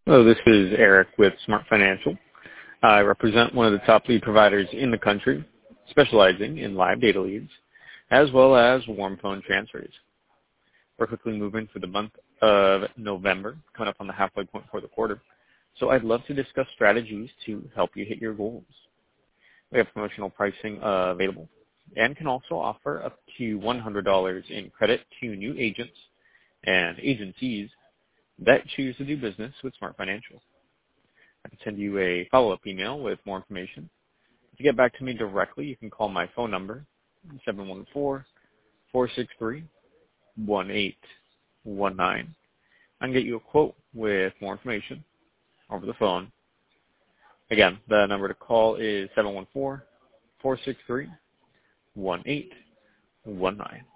Hello, this is Eric with Smart Financial. I represent one of the top lead providers in the country, specializing in live data leads, as well as warm phone transfers. We're quickly moving through the month of November, coming up on the halfway point for the quarter. So I'd love to discuss strategies to help you hit your goals. We have promotional pricing available and can also offer up to $100 in credit to new agents and agencies that choose to do business with Smart Financial. I can send you a follow-up email with more information. To get back to me directly, you can call my phone number, 714-463-1819. I can get you a quote with more information over the phone. Again, the number to call is 714-463-1819.